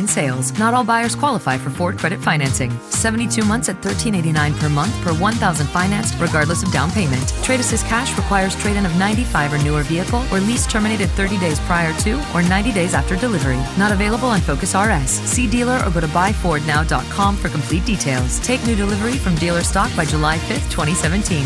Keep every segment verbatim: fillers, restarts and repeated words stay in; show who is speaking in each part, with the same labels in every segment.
Speaker 1: sales. Not all buyers qualify for Ford credit financing. seventy-two months at thirteen eighty-nine per month per one thousand financed, regardless of down payment. Trade Assist Cash requires trade-in of ninety-five or newer vehicle or lease terminated thirty days prior to or ninety days after delivery. Not available on Focus R S. See dealer or go to buy ford now dot com for complete details. Take new delivery from dealer stock by July fifth, twenty seventeen.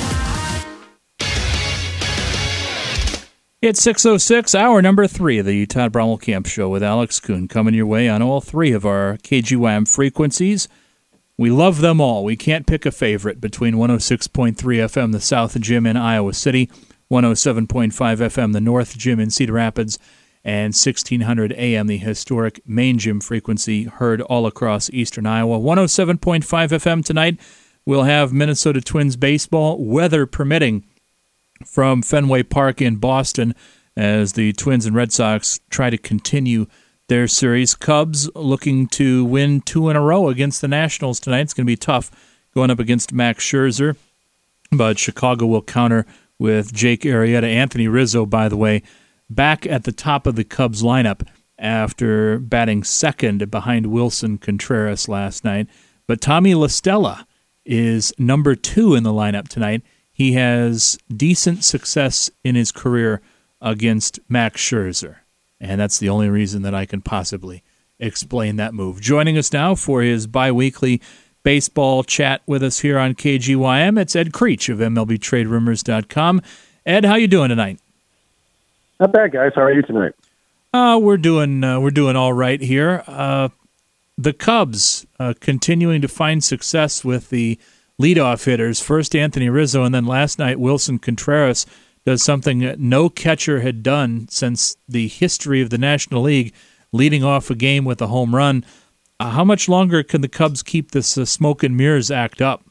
Speaker 2: It's six oh six, hour number three of the Todd Bromwell-Camp Show with Alex Kuhn, coming your way on all three of our K G Y M frequencies. We love them all. We can't pick a favorite between one oh six point three F M, the South Gym in Iowa City, one oh seven point five F M, the North Gym in Cedar Rapids, and sixteen hundred A M, the historic Main Gym frequency, heard all across eastern Iowa. one oh seven point five F M tonight. We'll have Minnesota Twins baseball, weather permitting, from Fenway Park in Boston as the Twins and Red Sox try to continue their series. Cubs looking to win two in a row against the Nationals tonight. It's going to be tough going up against Max Scherzer, but Chicago will counter with Jake Arrieta. Anthony Rizzo, by the way, back at the top of the Cubs lineup after batting second behind Wilson Contreras last night. But Tommy La Stella is number two in the lineup tonight. He has decent success in his career against Max Scherzer, and that's the only reason that I can possibly explain that move. Joining us now for his bi-weekly baseball chat with us here on K G Y M, it's Ed Creech of M L B Trade Rumors dot com. Ed, how you doing tonight?
Speaker 3: Not bad, guys. How are you tonight?
Speaker 2: Uh, we're doing uh, we're doing all right here. Uh, the Cubs uh, continuing to find success with the leadoff hitters. First Anthony Rizzo, and then last night Wilson Contreras does something that no catcher had done since the history of the National League, leading off a game with a home run. Uh, how much longer can the Cubs keep this uh, smoke and mirrors act up?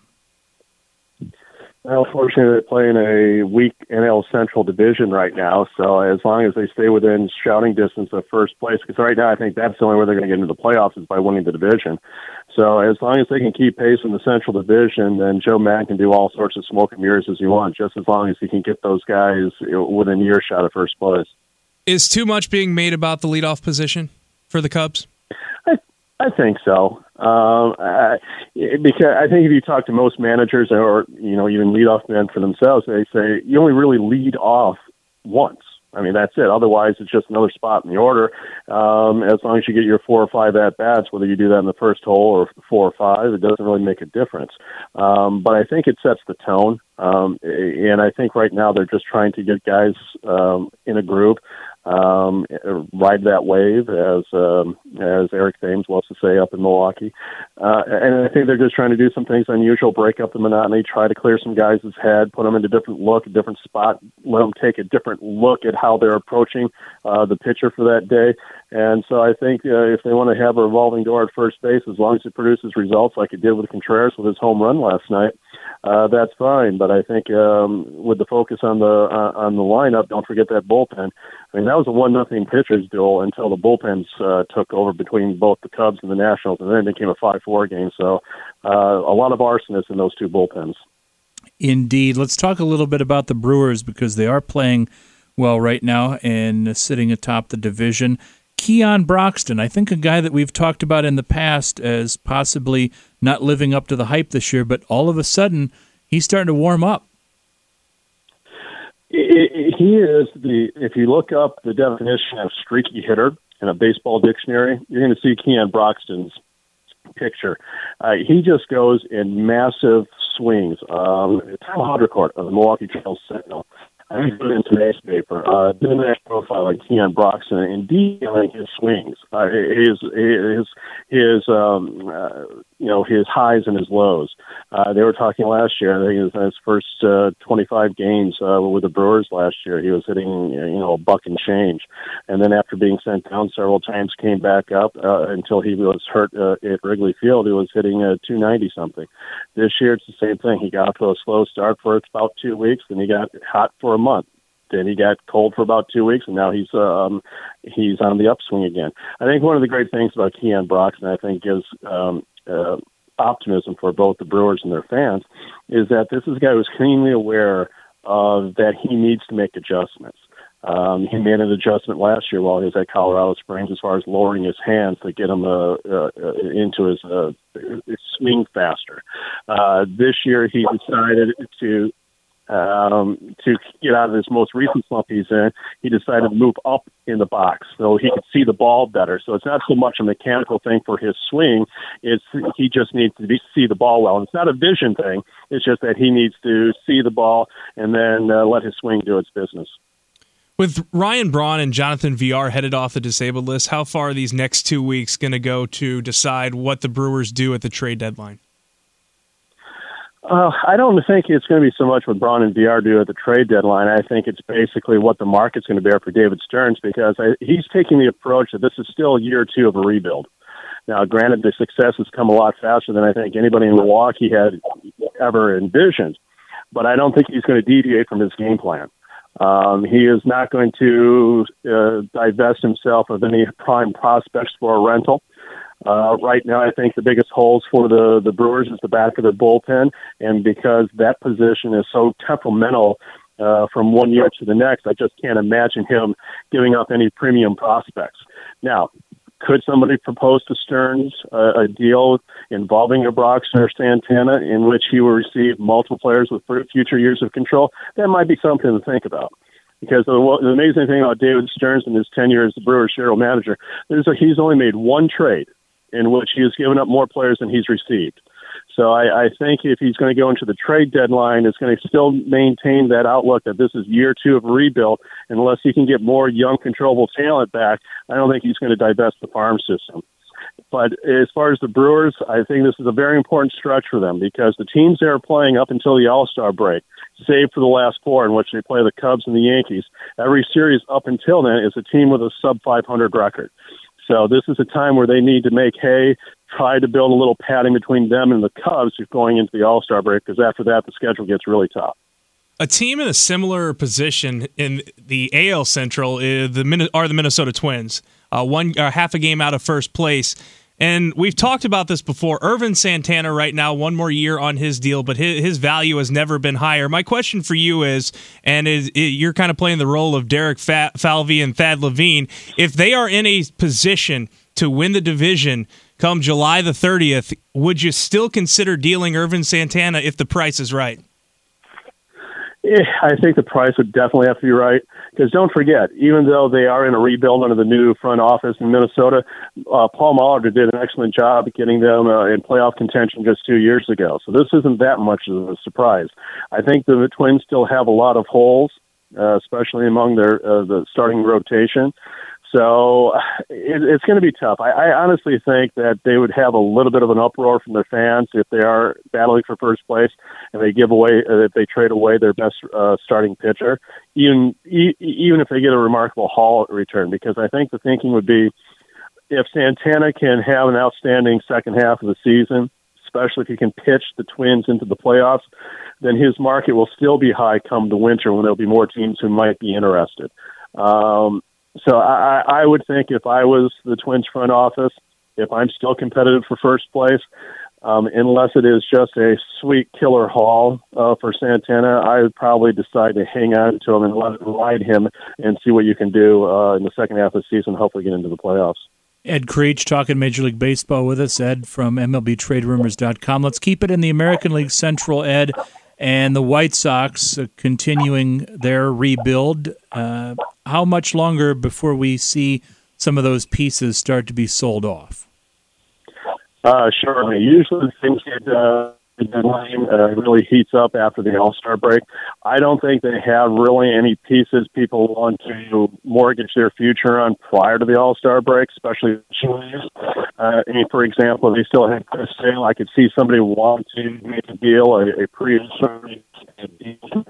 Speaker 3: Well, fortunately, they're playing a weak N L Central division right now, so as long as they stay within shouting distance of first place, because right now I think that's the only way they're going to get into the playoffs is by winning the division. So as long as they can keep pace in the Central Division, then Joe Maddon can do all sorts of smoke and mirrors as he wants, just as long as he can get those guys within earshot of first place.
Speaker 4: Is too much being made about the leadoff position for the Cubs?
Speaker 3: I, I think so. Um, I, because I think if you talk to most managers or, you know, even leadoff men for themselves, they say you only really lead off once. I mean, that's it. Otherwise, it's just another spot in the order. Um, as long as you get your four or five at-bats, whether you do that in the first hole or four or five, it doesn't really make a difference. Um, but I think it sets the tone. Um, and I think right now they're just trying to get guys um, in a groove, um, ride that wave, as um, as Eric Thames loves to say up in Milwaukee. Uh, and I think they're just trying to do some things unusual, break up the monotony, try to clear some guys' head, put them in a different look, a different spot, let them take a different look at how they're approaching uh, the pitcher for that day. And so I think uh, if they want to have a revolving door at first base, as long as it produces results like it did with Contreras with his home run last night, uh, that's fine. But I think um, with the focus on the uh, on the lineup, don't forget that bullpen. I mean, that was a one nothing pitchers duel until the bullpens uh, took over between both the Cubs and the Nationals, and then it became a five four game. So uh, a lot of arsonists in those two bullpens.
Speaker 2: Indeed. Let's talk a little bit about the Brewers, because they are playing well right now and sitting atop the division. Keon Broxton, I think a guy that we've talked about in the past as possibly not living up to the hype this year, but all of a sudden he's starting to warm up.
Speaker 3: He is the, if you look up the definition of streaky hitter in a baseball dictionary, you're going to see Keon Broxton's picture. Uh, he just goes in massive swings. Um, Tom Haudricourt of the Milwaukee Journal-Sentinel, I think put it in today's paper, uh, did a nice profile on Keon Broxton and detailing his swings, uh, his, his, his, um, uh, you know, his highs and his lows. Uh, they were talking last year, I think it was in his first, uh, twenty-five games, uh, with the Brewers last year, he was hitting, you know, a buck and change. And then after being sent down several times, came back up, uh, until he was hurt, uh, at Wrigley Field, he was hitting, uh, two ninety something. This year, it's the same thing. He got off to a slow start for about two weeks, then he got hot for a month. Then he got cold for about two weeks, and now he's um, he's on the upswing again. I think one of the great things about Keon Broxton, I think, is um, uh, optimism for both the Brewers and their fans, is that this is a guy who's keenly aware of that he needs to make adjustments. Um, he made an adjustment last year while he was at Colorado Springs as far as lowering his hands to get him uh, uh, into his, uh, his swing faster. Uh, this year he decided to um, to get out of this most recent slump he's in. He decided to move up in the box so he could see the ball better. So it's not so much a mechanical thing for his swing. It's he just needs to be, see the ball well. And it's not a vision thing. It's just that he needs to see the ball and then uh, let his swing do its business.
Speaker 4: With Ryan Braun and Jonathan Villar headed off the disabled list, how far are these next two weeks going to go to decide what the Brewers do at the trade deadline?
Speaker 3: Uh, I don't think it's going to be so much what Braun and Villar do at the trade deadline. I think it's basically what the market's going to bear for David Stearns, because I, he's taking the approach that this is still year two of a rebuild. Now, granted, the success has come a lot faster than I think anybody in Milwaukee had ever envisioned, but I don't think he's going to deviate from his game plan. Um, he is not going to uh, divest himself of any prime prospects for a rental. Uh, right now, I think the biggest holes for the, the Brewers is the back of their bullpen, and because that position is so temperamental uh, from one year to the next, I just can't imagine him giving up any premium prospects. Now, could somebody propose to Stearns uh, a deal involving a Broxton or Santana in which he will receive multiple players with future years of control? That might be something to think about. Because the, the amazing thing about David Stearns and his tenure as the Brewers general manager is that he's only made one trade in which he has given up more players than he's received. So I, I think if he's going to go into the trade deadline, it's going to still maintain that outlook that this is year two of a rebuild. Unless he can get more young, controllable talent back, I don't think he's going to divest the farm system. But as far as the Brewers, I think this is a very important stretch for them, because the teams they are playing up until the All-Star break, save for the last four in which they play the Cubs and the Yankees, every series up until then is a team with a sub five hundred record. So this is a time where they need to make hay, try to build a little padding between them and the Cubs going into the All-Star break, because after that the schedule gets really tough.
Speaker 4: A team in a similar position in the A L Central is the are the Minnesota Twins, uh, one uh, half a game out of first place. And we've talked about this before. Ervin Santana right now, one more year on his deal, but his, his value has never been higher. My question for you is, and is, it, you're kind of playing the role of Derek Fa- Falvey and Thad Levine, if they are in a position to win the division come July the thirtieth, would you still consider dealing Ervin Santana if the price is right?
Speaker 3: Yeah, I think the price would definitely have to be right, because don't forget, even though they are in a rebuild under the new front office in Minnesota, uh, Paul Molitor did an excellent job at getting them uh, in playoff contention just two years ago. So this isn't that much of a surprise. I think the Twins still have a lot of holes, uh, especially among their uh, the starting rotation. So it, it's going to be tough. I, I honestly think that they would have a little bit of an uproar from their fans if they are battling for first place and they give away, uh, if they trade away their best uh, starting pitcher, even e- even if they get a remarkable haul return. Because I think the thinking would be, if Santana can have an outstanding second half of the season, especially if he can pitch the Twins into the playoffs, then his market will still be high come the winter when there'll be more teams who might be interested. Um, So I, I would think if I was the Twins front office, if I'm still competitive for first place, um, unless it is just a sweet killer haul uh, for Santana, I would probably decide to hang on to him and let ride him and see what you can do uh, in the second half of the season, hopefully get into the playoffs.
Speaker 2: Ed Creech talking Major League Baseball with us. Ed from M L B Trade Rumors dot com. Let's keep it in the American League Central, Ed. And the White Sox uh, continuing their rebuild. Uh, how much longer before we see some of those pieces start to be sold off?
Speaker 3: Uh, sure. I mean, usually things get uh, the deadline uh, really heats up after the All-Star break. I don't think they have really any pieces people want to mortgage their future on prior to the All-Star break, especially uh, I mean, for example, they still have Chris Sale. I could see somebody want to make a deal, a, a pre-deal to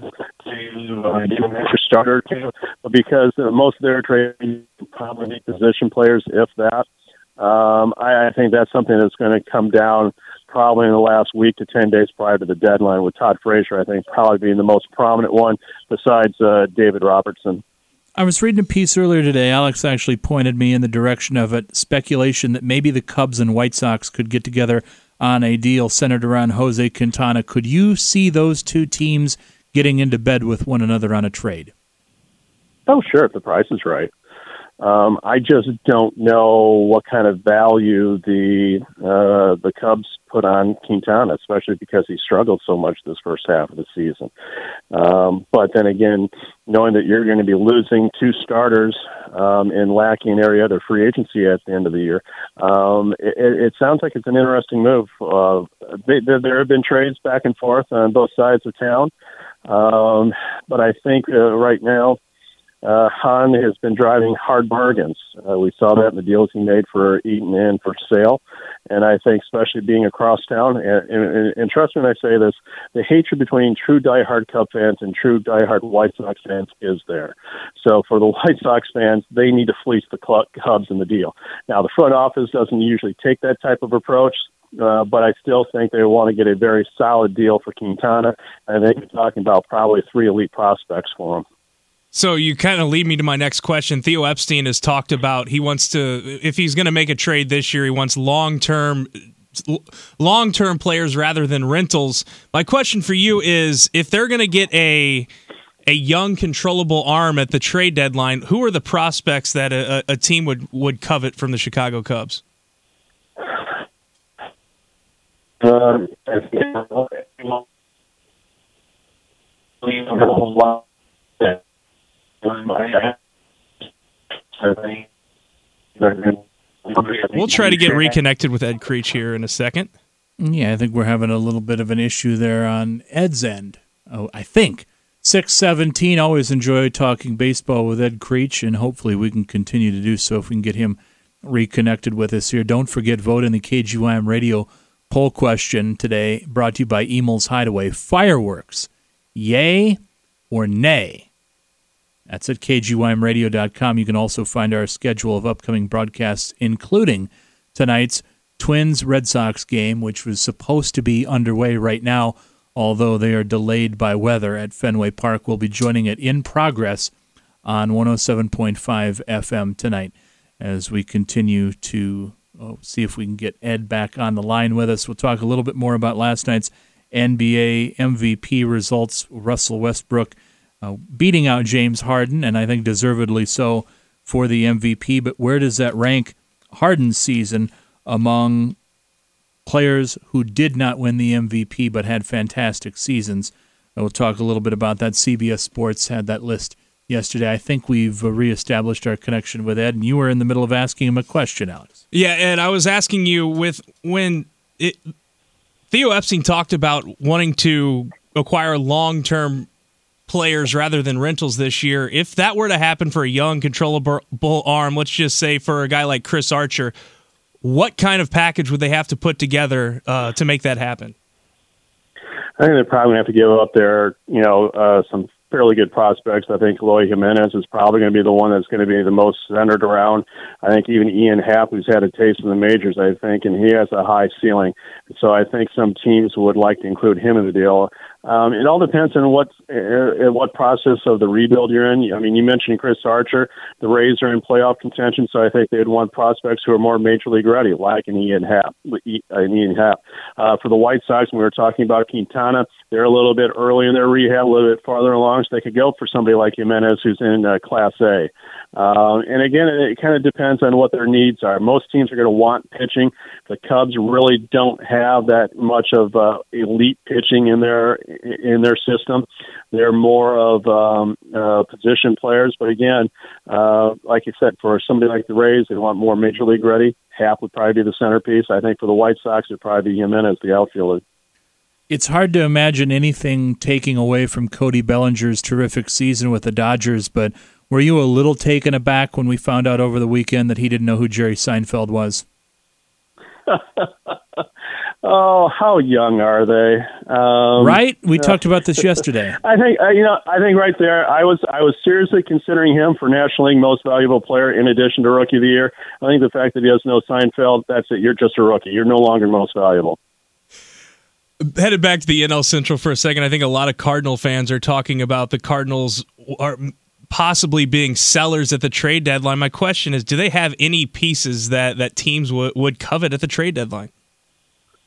Speaker 3: uh, get an extra starter too, but because uh, most of their trades probably need position players, if that. Um, I, I think that's something that's going to come down probably in the last week to ten days prior to the deadline, with Todd Frazier, I think, probably being the most prominent one besides uh, David Robertson.
Speaker 2: I was reading a piece earlier today. Alex actually pointed me in the direction of it, speculation that maybe the Cubs and White Sox could get together on a deal centered around Jose Quintana. Could you see those two teams getting into bed with one another on a trade?
Speaker 3: Oh, sure, if the price is right. Um, I just don't know what kind of value the uh, the Cubs put on Quintana, especially because he struggled so much this first half of the season. Um, but then again, knowing that you're going to be losing two starters um, and lacking every other free agency at the end of the year, um, it, it sounds like it's an interesting move. Uh, they, there, there have been trades back and forth on both sides of town, um, but I think uh, right now, Uh, Hahn has been driving hard bargains. Uh, we saw that in the deals he made for Eaton and for Sale. And I think especially being across town, and, and, and trust me when I say this, the hatred between true diehard Cub fans and true diehard White Sox fans is there. So for the White Sox fans, they need to fleece the Cubs in the deal. Now, the front office doesn't usually take that type of approach, uh, but I still think they want to get a very solid deal for Quintana. I think you're talking about probably three elite prospects for him.
Speaker 4: So you kind of lead me to my next question. Theo Epstein has talked about he wants to, if he's going to make a trade this year, he wants long-term long-term players rather than rentals. My question for you is, if they're going to get a a young, controllable arm at the trade deadline, who are the prospects that a, a team would, would covet from the Chicago Cubs?
Speaker 3: Um,
Speaker 4: We'll try to get reconnected with Ed Creech here in a second.
Speaker 2: Yeah, I think we're having a little bit of an issue there on Ed's end. Oh, I think. six seventeen, always enjoy talking baseball with Ed Creech, and hopefully we can continue to do so if we can get him reconnected with us here. Don't forget, vote in the K G Y M Radio poll question today, brought to you by Emel's Hideaway. Fireworks, yay or nay? That's at K G Y M radio dot com. You can also find our schedule of upcoming broadcasts, including tonight's Twins-Red Sox game, which was supposed to be underway right now, although they are delayed by weather at Fenway Park. We'll be joining it in progress on one oh seven point five F M tonight as we continue to oh, see if we can get Ed back on the line with us. We'll talk a little bit more about last night's N B A M V P results. Russell Westbrook Uh, beating out James Harden, and I think deservedly so for the M V P. But where does that rank Harden's season among players who did not win the M V P but had fantastic seasons? We'll talk a little bit about that. C B S Sports had that list yesterday. I think we've uh, reestablished our connection with Ed, and you were in the middle of asking him a question, Alex.
Speaker 4: Yeah, Ed, I was asking you with when it, Theo Epstein talked about wanting to acquire long-term players rather than rentals this year. If that were to happen for a young, controllable arm, let's just say for a guy like Chris Archer, what kind of package would they have to put together uh, to make that happen?
Speaker 3: I think they're probably going to have to give up their, you know, uh, some fairly good prospects. I think Eloy Jimenez is probably going to be the one that's going to be the most centered around. I think even Ian Happ, who's had a taste in the majors, I think, and he has a high ceiling. So I think some teams would like to include him in the deal. Um, it all depends on what uh, what process of the rebuild you're in. I mean, you mentioned Chris Archer. The Rays are in playoff contention, so I think they'd want prospects who are more major league ready, like an Ian Happ. An Ian Happ. Uh, for the White Sox, when we were talking about Quintana, they're a little bit early in their rehab, a little bit farther along, so they could go for somebody like Jimenez, who's in uh, Class A. Uh, and again, it, it kind of depends on what their needs are. Most teams are going to want pitching. The Cubs really don't have that much of uh, elite pitching in their in their system. They're more of um, uh, position players. But again, uh, like you said, for somebody like the Rays, they want more major league ready. Happ would probably be the centerpiece. I think for the White Sox, it'd probably be Jimenez, the outfielder.
Speaker 2: It's hard to imagine anything taking away from Cody Bellinger's terrific season with the Dodgers, but were you a little taken aback when we found out over the weekend that he didn't know who Jerry Seinfeld was?
Speaker 3: Oh, how young are they? Um,
Speaker 2: right? We uh, talked about this yesterday.
Speaker 3: I think uh, you know. I think right there, I was I was seriously considering him for National League Most Valuable Player in addition to Rookie of the Year. I think the fact that he doesn't know Seinfeld, that's it. You're just a rookie. You're no longer most valuable.
Speaker 4: Headed back to the N L Central for a second, I think a lot of Cardinal fans are talking about the Cardinals are possibly being sellers at the trade deadline. My question is, do they have any pieces that, that teams w- would covet at the trade deadline?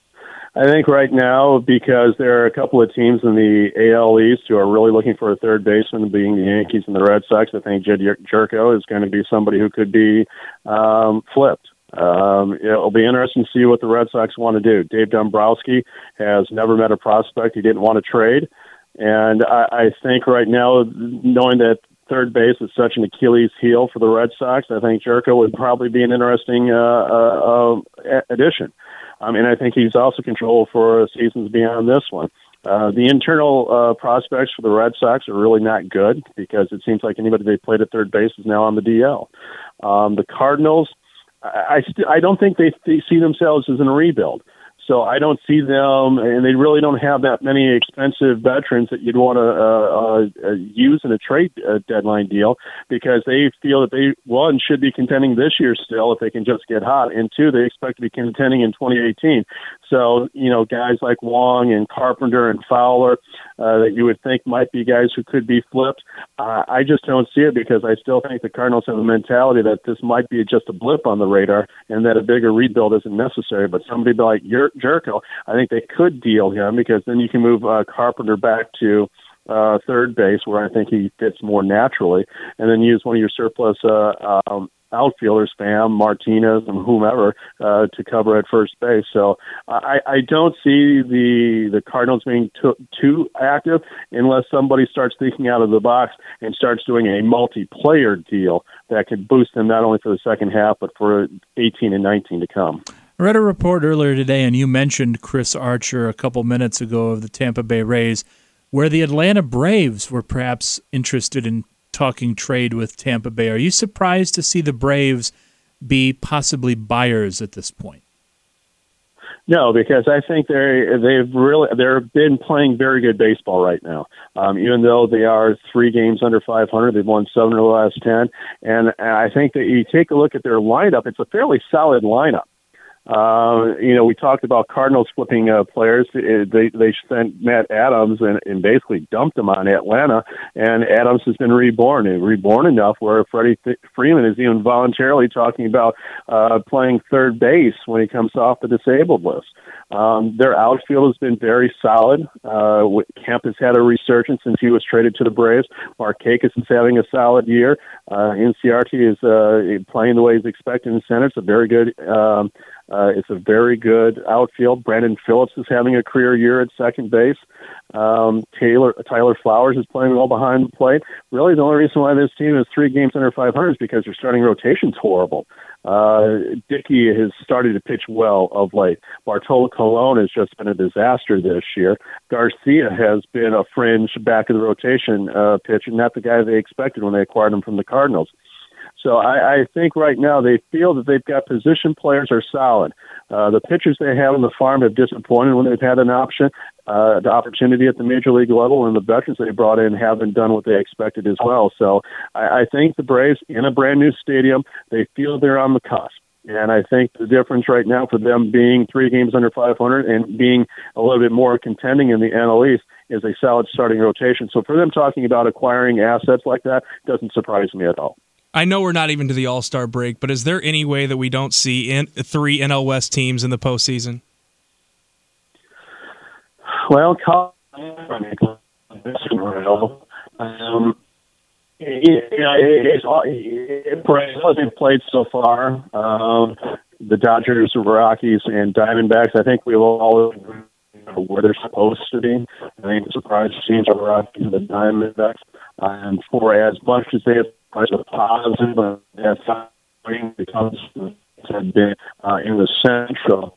Speaker 3: I think right now, because there are a couple of teams in the A L East who are really looking for a third baseman, being the Yankees and the Red Sox, I think Jed Jerko is going to be somebody who could be um, flipped. Um, it'll be interesting to see what the Red Sox want to do. Dave Dombrowski has never met a prospect he didn't want to trade. And I, I think right now, knowing that third base is such an Achilles heel for the Red Sox, I think Jerko would probably be an interesting uh, uh, uh, addition. Um, and I think he's also controlled for seasons beyond this one. Uh, the internal uh, prospects for the Red Sox are really not good because it seems like anybody they played at third base is now on the D L. Um, the Cardinals, I, I, st- I don't think they, they see themselves as in a rebuild. So I don't see them, and they really don't have that many expensive veterans that you'd want to uh, uh, use in a trade uh, deadline deal because they feel that they, one, should be contending this year still if they can just get hot, and two, they expect to be contending in twenty eighteen. So, you know, guys like Wong and Carpenter and Fowler uh, that you would think might be guys who could be flipped, uh, I just don't see it because I still think the Cardinals have a mentality that this might be just a blip on the radar and that a bigger rebuild isn't necessary. But somebody like Jer- Jerko, I think they could deal him because then you can move uh, Carpenter back to uh, third base where I think he fits more naturally, and then use one of your surplus uh, um, outfielders, Pham, Martinez, and whomever, uh, to cover at first base. So I, I don't see the the Cardinals being too, too active unless somebody starts thinking out of the box and starts doing a multiplayer deal that can boost them not only for the second half but for eighteen and nineteen to come.
Speaker 2: I read a report earlier today, and you mentioned Chris Archer a couple minutes ago of the Tampa Bay Rays, where the Atlanta Braves were perhaps interested in talking trade with Tampa Bay. Are you surprised to see the Braves be possibly buyers at this point?
Speaker 3: No, because I think they they've really they've been playing very good baseball right now. Um, even though they are three games under five hundred, they've won seven of the last ten, and I think that you take a look at their lineup; it's a fairly solid lineup. Uh, you know, we talked about Cardinals flipping uh, players. They they sent Matt Adams and, and basically dumped him on Atlanta, and Adams has been reborn, and reborn enough where Freddie Th- Freeman is even voluntarily talking about uh, playing third base when he comes off the disabled list. Um, their outfield has been very solid. Uh, Kemp has had a resurgence since he was traded to the Braves. Markakis is having a solid year. Uh, N C R T is uh, playing the way he's expected in center. It's a very good um, Uh, it's a very good outfield. Brandon Phillips is having a career year at second base. Um, Taylor Tyler Flowers is playing well behind the plate. Really, the only reason why this team is three games under five hundred is because their starting rotation's horrible. Uh, Dickey has started to pitch well of late. Bartolo Colon has just been a disaster this year. Garcia has been a fringe back of the rotation uh, pitcher, not the guy they expected when they acquired him from the Cardinals. So I, I think right now they feel that they've got position players are solid. Uh, the pitchers they have in the farm have disappointed when they've had an option, uh, the opportunity at the major league level, and the veterans they brought in haven't done what they expected as well. So I, I think the Braves, in a brand new stadium, they feel they're on the cusp. And I think the difference right now for them being three games under five hundred and being a little bit more contending in the N L East is a solid starting rotation. So for them talking about acquiring assets like that doesn't surprise me at all.
Speaker 4: I know we're not even to the All-Star break, but is there any way that we don't see in, three N L West teams in the postseason?
Speaker 3: Well, um, it, it's it, they've played so far. Um, the Dodgers, Rockies, and Diamondbacks. I think we will all know where they're supposed to be. I think the surprise teams are the Rockies and the Diamondbacks. Um, for as much as they have a positive, uh, that's not because have been uh, in the Central.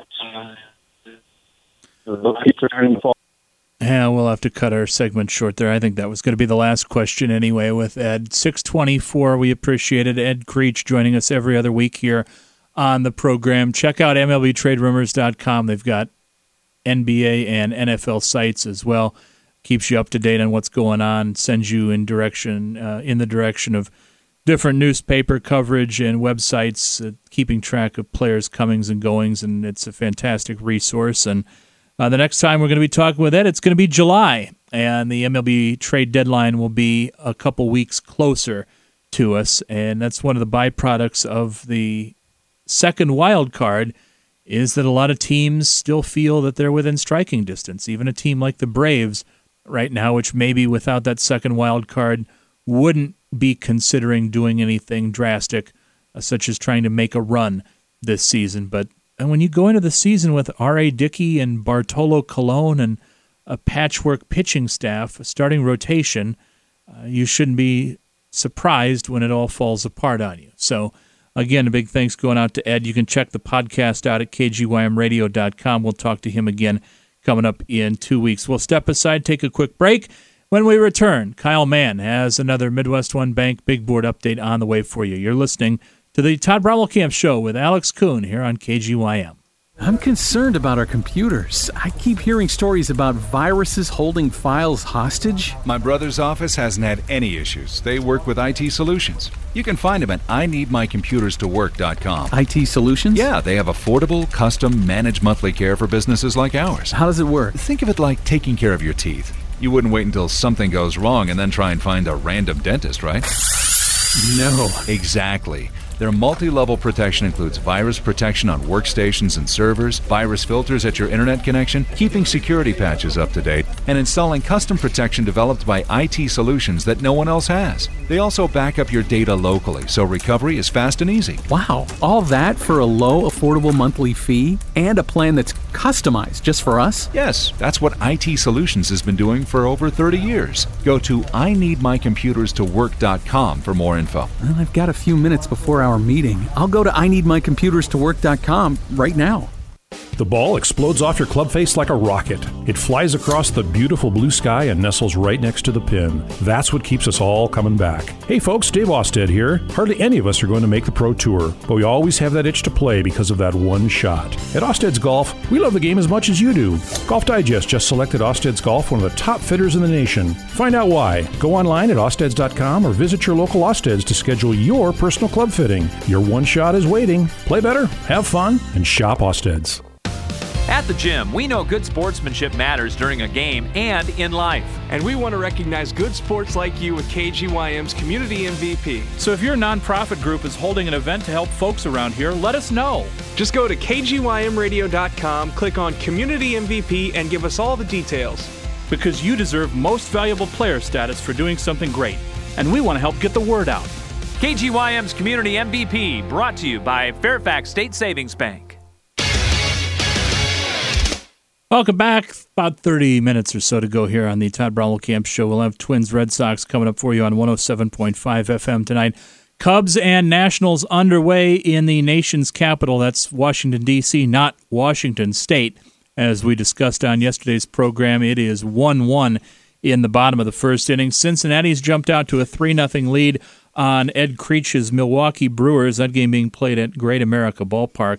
Speaker 3: So the Lights are starting to fall.
Speaker 2: Yeah, we'll have to cut our segment short there. I think that was going to be the last question anyway with Ed. six twenty-four, we appreciate it. Ed Creech joining us every other week here on the program. Check out M L B Trade Rumors dot com. They've got N B A and N F L sites as well. Keeps you up to date on what's going on, sends you in direction uh, in the direction of different newspaper coverage and websites, uh, keeping track of players' comings and goings, and it's a fantastic resource. And uh, the next time we're going to be talking with Ed, it's going to be July, and the M L B trade deadline will be a couple weeks closer to us, and that's one of the byproducts of the second wild card is that a lot of teams still feel that they're within striking distance. Even a team like the Braves right now, which maybe without that second wild card wouldn't be considering doing anything drastic, uh, such as trying to make a run this season. But and when you go into the season with R A. Dickey and Bartolo Colon and a patchwork pitching staff, a starting rotation, uh, you shouldn't be surprised when it all falls apart on you. So, again, a big thanks going out to Ed. You can check the podcast out at k g y m radio dot com. We'll talk to him again coming up in two weeks. We'll step aside, take a quick break. When we return, Kyle Mann has another Midwest One Bank Big Board update on the way for you. You're listening to the Todd Brommelkamp Show with Alex Kuhn here on K G Y M.
Speaker 5: I'm concerned about our computers. I keep hearing stories about viruses holding files hostage.
Speaker 6: My brother's office hasn't had any issues. They work with I T Solutions. You can find them at I need my computers to work dot com.
Speaker 5: I T Solutions?
Speaker 6: Yeah, they have affordable, custom, managed monthly care for businesses like ours.
Speaker 5: How does it work?
Speaker 6: Think of it like taking care of your teeth. You wouldn't wait until something goes wrong and then try and find a random dentist, right?
Speaker 5: No.
Speaker 6: Exactly. Their multi-level protection includes virus protection on workstations and servers, virus filters at your internet connection, keeping security patches up to date, and installing custom protection developed by I T Solutions that no one else has. They also back up your data locally, so recovery is fast and easy.
Speaker 5: Wow, all that for a low, affordable monthly fee and a plan that's customized just for us?
Speaker 6: Yes, that's what I T Solutions has been doing for over thirty years. Go to I need my computers to work dot com for more info.
Speaker 5: Well, I've got a few minutes before our meeting. I'll go to I need my computers to work dot com right now.
Speaker 7: The ball explodes off your club face like a rocket. It flies across the beautiful blue sky and nestles right next to the pin. That's what keeps us all coming back. Hey folks, Dave Austed here. Hardly any of us are going to make the Pro Tour, but we always have that itch to play because of that one shot. At Austed's Golf, we love the game as much as you do. Golf Digest just selected Austed's Golf one of the top fitters in the nation. Find out why. Go online at austeds dot com or visit your local Austeds to schedule your personal club fitting. Your one shot is waiting. Play better, have fun, and shop Austed's.
Speaker 8: At the gym, we know good sportsmanship matters during a game and in life.
Speaker 9: And we want to recognize good sports like you with K G Y M's Community M V P.
Speaker 2: So if your nonprofit group is holding an event to help folks around here, let us know.
Speaker 9: Just go to k g y m radio dot com, click on Community M V P, and give us all the details.
Speaker 2: Because you deserve most valuable player status for doing something great. And we want to help get the word out.
Speaker 8: K G Y M's Community M V P, brought to you by Fairfax State Savings Bank.
Speaker 2: Welcome back. About thirty minutes or so to go here on the Todd Brommelkamp Show. We'll have Twins Red Sox coming up for you on one oh seven point five F M tonight. Cubs and Nationals underway in the nation's capital. That's Washington, D C, not Washington State. As we discussed on yesterday's program, it is one one in the bottom of the first inning. Cincinnati's jumped out to a three nothing lead on Ed Creech's Milwaukee Brewers. That game being played at Great America Ballpark.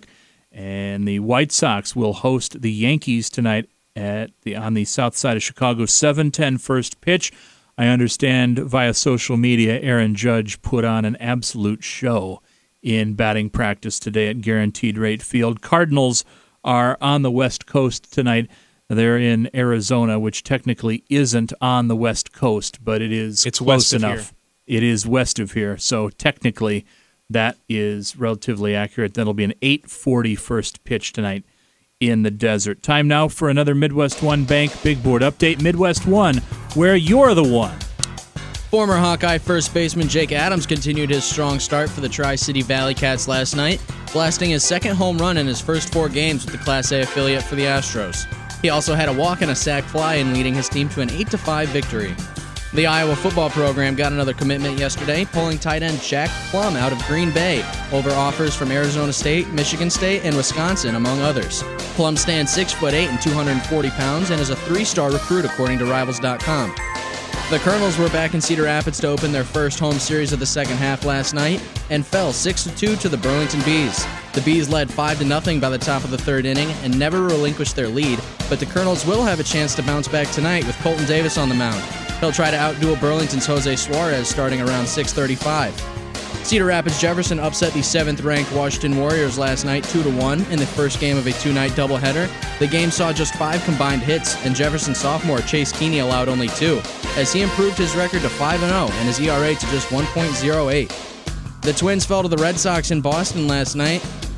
Speaker 2: And the White Sox will host the Yankees tonight at the on the south side of Chicago. seven ten first pitch. I understand via social media, Aaron Judge put on an absolute show in batting practice today at Guaranteed Rate Field. Cardinals are on the West Coast tonight. They're in Arizona, which technically isn't on the West Coast, but it is
Speaker 4: it's
Speaker 2: close
Speaker 4: west of
Speaker 2: enough.
Speaker 4: Here.
Speaker 2: It is west of here, so technically that is relatively accurate. That'll be an eight forty first pitch tonight in the desert. Time now for another Midwest One Bank Big Board update. Midwest One, where you're the one.
Speaker 10: Former Hawkeye first baseman Jake Adams continued his strong start for the Tri-City Valley Cats last night, blasting his second home run in his first four games with the Class A affiliate for the Astros. He also had a walk and a sac fly in leading his team to an eight to five victory. The Iowa football program got another commitment yesterday, pulling tight end Jack Plum out of Green Bay over offers from Arizona State, Michigan State, and Wisconsin, among others. Plum stands six foot eight and two hundred forty pounds and is a three-star recruit according to Rivals dot com. The Colonels were back in Cedar Rapids to open their first home series of the second half last night and fell six to two to the Burlington Bees. The Bees led five to nothing by the top of the third inning and never relinquished their lead, but the Colonels will have a chance to bounce back tonight with Colton Davis on the mound. He'll try to outduel Burlington's Jose Suarez starting around six thirty-five. Cedar Rapids Jefferson upset the seventh-ranked Washington Warriors last night two to one in the first game of a two-night doubleheader. The game saw just five combined hits, and Jefferson sophomore Chase Keeney allowed only two, as he improved his record to five and oh and his E R A to just one point oh eight. The Twins fell to the Red Sox in Boston last night.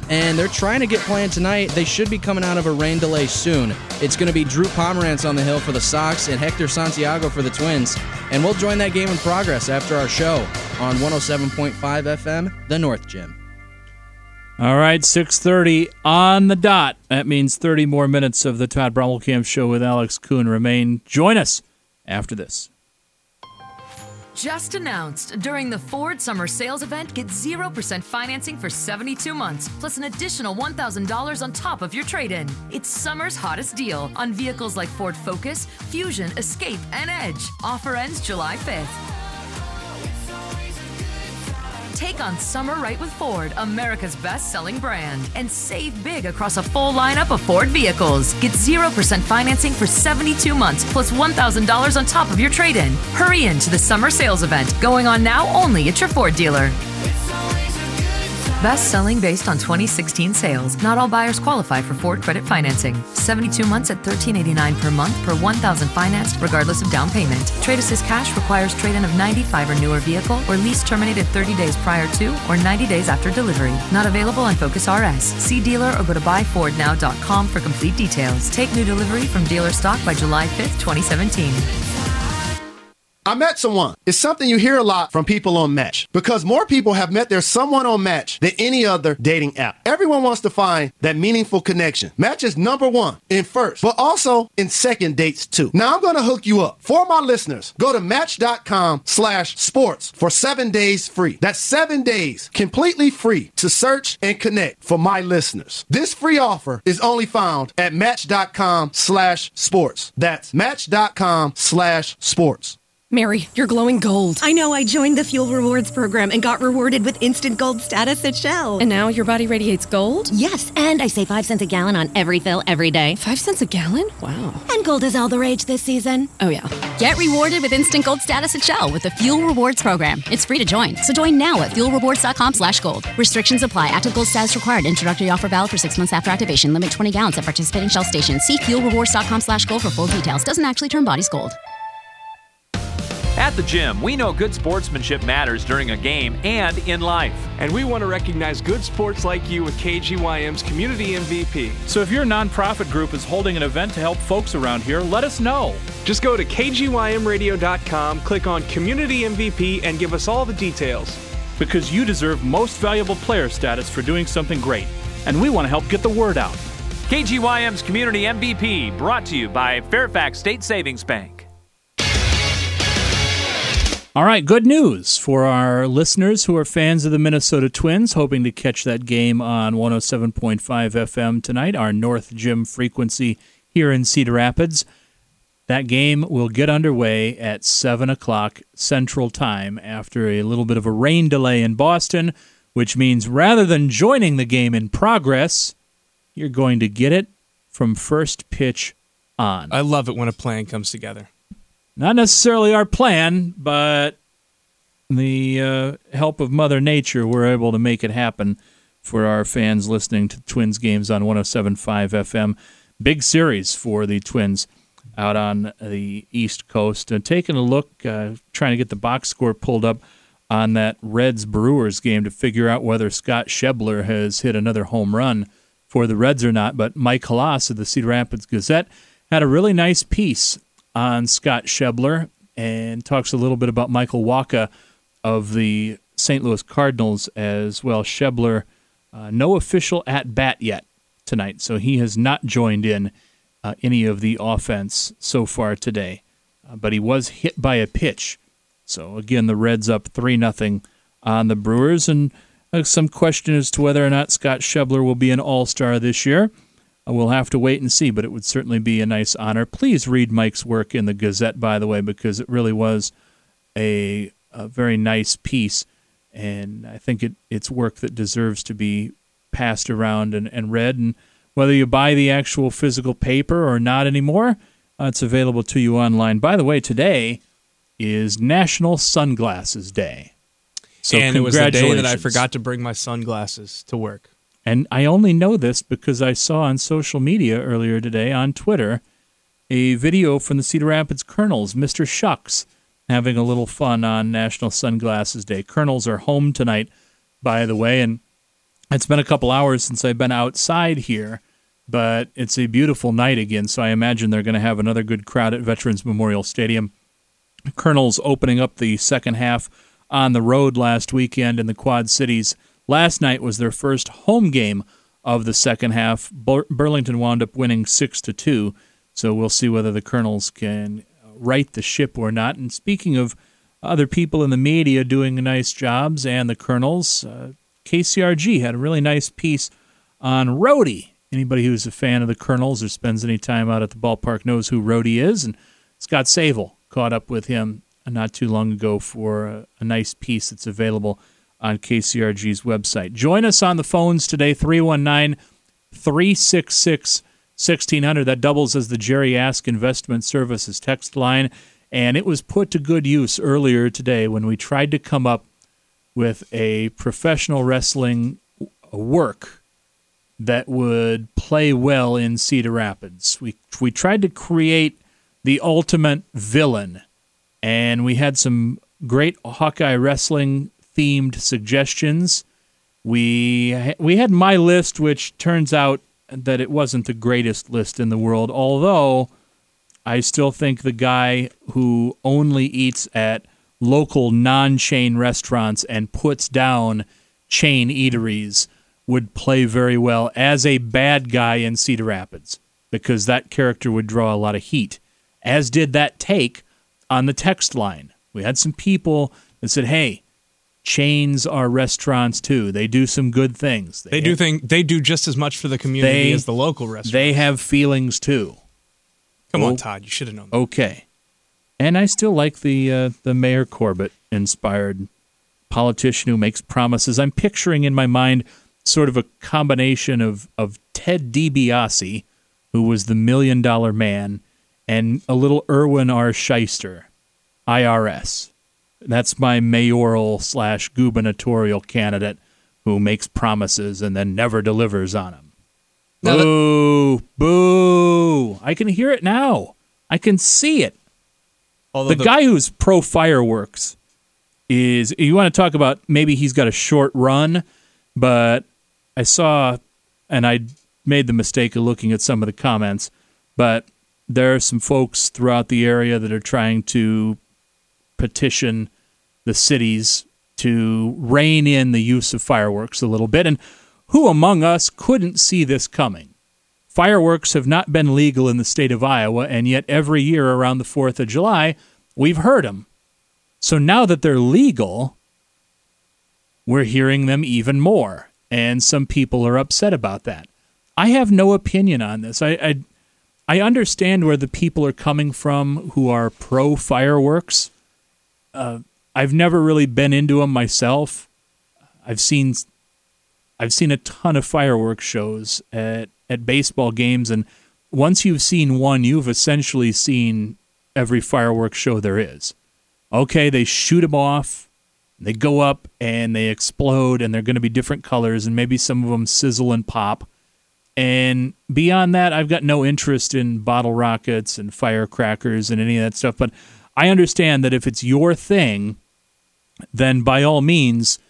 Speaker 10: and they're trying to get playing tonight. They should be coming out of a rain delay soon. It's going to be Drew Pomerantz on the hill for the Sox and Hector Santiago for the Twins. And we'll join that game in progress after our show on one oh seven point five F M, The North Gym.
Speaker 2: All right, six thirty on the dot. That means thirty more minutes of the Todd Brommelkamp Show with Alex Kuhn remain. Join us after this.
Speaker 1: Just announced, during the Ford Summer Sales Event, get zero percent financing for seventy-two months, plus an additional one thousand dollars on top of your trade-in. It's summer's hottest deal on vehicles like Ford Focus, Fusion, Escape, and Edge. Offer ends July fifth. Take on summer right with Ford, America's best-selling brand, and save big across a full lineup of Ford vehicles. Get zero percent financing for seventy-two months, plus one thousand dollars on top of your trade-in. Hurry into the summer sales event, going on now only at your Ford dealer. Best selling based on twenty sixteen sales. Not all buyers qualify for Ford credit financing. seventy-two months at thirteen eighty-nine per month per one thousand financed, regardless of down payment. Trade Assist Cash requires trade-in of ninety-five or newer vehicle or lease terminated thirty days prior to or ninety days after delivery. Not available on Focus R S. See dealer or go to buy ford now dot com for complete details. Take new delivery from dealer stock by July fifth, twenty seventeen.
Speaker 11: I met someone. It's something you hear a lot from people on Match, because more people have met their someone on Match than any other dating app. Everyone wants to find that meaningful connection. Match is number one in first, but also in second dates too. Now I'm going to hook you up. For my listeners, go to match.com slash sports for seven days free. That's seven days completely free to search and connect for my listeners. This free offer is only found at match.com slash sports. That's match.com slash sports.
Speaker 12: Mary, you're glowing gold. I know. I joined the Fuel Rewards program and got rewarded with instant gold status at Shell. And now your body radiates gold? Yes, and I save five cents a gallon on every fill every day. Five cents a gallon? Wow. And gold is all the rage this season. Oh, yeah.
Speaker 13: Get rewarded with instant gold status at Shell with the Fuel Rewards program. It's free to join, so join now at fuelrewards.com slash gold. Restrictions apply. Active gold status required. Introductory offer valid for six months after activation. Limit twenty gallons at participating Shell stations. See fuelrewards.com slash gold for full details. Doesn't actually turn bodies gold.
Speaker 8: At the gym, we know good sportsmanship matters during a game and in life.
Speaker 9: And we want to recognize good sports like you with K G Y M's Community M V P.
Speaker 2: So if your nonprofit group is holding an event to help folks around here, let us know.
Speaker 9: Just go to K G Y M radio dot com, click on Community M V P, and give us all the details.
Speaker 2: Because you deserve most valuable player status for doing something great. And we want to help get the word out.
Speaker 8: K G Y M's Community M V P, brought to you by Fairfax State Savings Bank.
Speaker 2: All right, good news for our listeners who are fans of the Minnesota Twins, hoping to catch that game on one oh seven point five F M tonight, our North Gym frequency here in Cedar Rapids. That game will get underway at seven o'clock Central Time after a little bit of a rain delay in Boston, which means rather than joining the game in progress, you're going to get it from first pitch on.
Speaker 4: I love it when a plan comes together.
Speaker 2: Not necessarily our plan, but the uh, help of Mother Nature, we're able to make it happen for our fans listening to Twins games on one oh seven point five F M. Big series for the Twins out on the East Coast. And taking a look, uh, trying to get the box score pulled up on that Reds-Brewers game to figure out whether Scott Schebler has hit another home run for the Reds or not. But Mike Halas of the Cedar Rapids Gazette had a really nice piece on Scott Schebler and talks a little bit about Michael Wacha of the Saint Louis Cardinals as well. Schebler, uh, no official at-bat yet tonight, so he has not joined in uh, any of the offense so far today. Uh, but he was hit by a pitch. So, again, the Reds up three nothing on the Brewers. And uh, some question as to whether or not Scott Schebler will be an all-star this year. We'll have to wait and see, but it would certainly be a nice honor. Please read Mike's work in the Gazette, by the way, because it really was a, a very nice piece, and I think it, it's work that deserves to be passed around and, and read. And whether you buy the actual physical paper or not anymore, uh, it's available to you online. By the way, today is National Sunglasses Day. So
Speaker 4: and it was the day that I
Speaker 2: congratulations.
Speaker 4: forgot to bring my sunglasses to work.
Speaker 2: And I only know this because I saw on social media earlier today on Twitter a video from the Cedar Rapids Colonels, Mister Shucks, having a little fun on National Sunglasses Day. Colonels are home tonight, by the way, and It's been a couple hours since I've been outside here, but it's a beautiful night again, so I imagine they're going to have another good crowd at Veterans Memorial Stadium. Colonel's opening up the second half on the road last weekend in the Quad Cities. Last night was their first home game of the second half. Bur- Burlington wound up winning six to two, so we'll see whether the Colonels can right the ship or not. And speaking of other people in the media doing nice jobs and the Colonels, uh, K C R G had a really nice piece on Rhodey. Anybody who's a fan of the Colonels or spends any time out at the ballpark knows who Rhodey is, and Scott Sable caught up with him not too long ago for a, a nice piece that's available on K C R G's website. Join us on the phones today, three one nine, three six six, one six zero zero. That doubles as the Jerry Ask Investment Services text line, and it was put to good use earlier today when we tried to come up with a professional wrestling work that would play well in Cedar Rapids. We we tried to create the ultimate villain, and we had some great Hawkeye wrestling themed suggestions. We we had my list, which turns out that it wasn't the greatest list in the world, although I still think the guy who only eats at local non-chain restaurants and puts down chain eateries would play very well as a bad guy in Cedar Rapids, because that character would draw a lot of heat, as did that take on the text line. We had some people that said, hey, chains are restaurants too. They do some good things.
Speaker 4: They, they do think they do just as much for the community
Speaker 2: they,
Speaker 4: as the local restaurants.
Speaker 2: They have feelings too.
Speaker 4: Come
Speaker 2: oh,
Speaker 4: on, Todd, you should have known that.
Speaker 2: Okay. And I still like the uh, the Mayor Corbett-inspired politician who makes promises. I'm picturing in my mind sort of a combination of, of Ted DiBiase, who was the Million Dollar Man, and a little Irwin R. Shyster, I R S. That's my mayoral slash gubernatorial candidate who makes promises and then never delivers on them.
Speaker 4: Now
Speaker 2: boo, that- boo. I can hear it now. I can see it. The, the guy who's pro fireworks is, you want to talk about maybe he's got a short run, but I saw, and I made the mistake of looking at some of the comments, but there are some folks throughout the area that are trying to petition the cities to rein in the use of fireworks a little bit. And who among us couldn't see this coming? Fireworks have not been legal in the state of Iowa, and yet every year around the fourth of July, we've heard them. So now that they're legal, we're hearing them even more, and some people are upset about that. I have no opinion on this. I I, I understand where the people are coming from who are pro-fireworks. Uh, I've never really been into them myself. I've seen I've seen a ton of fireworks shows at, at baseball games, and once you've seen one, you've essentially seen every fireworks show there is. Okay, they shoot them off, they go up, and they explode, and they're going to be different colors, and maybe some of them sizzle and pop. And beyond that, I've got no interest in bottle rockets and firecrackers and any of that stuff, but I understand that if it's your thing, then by all means,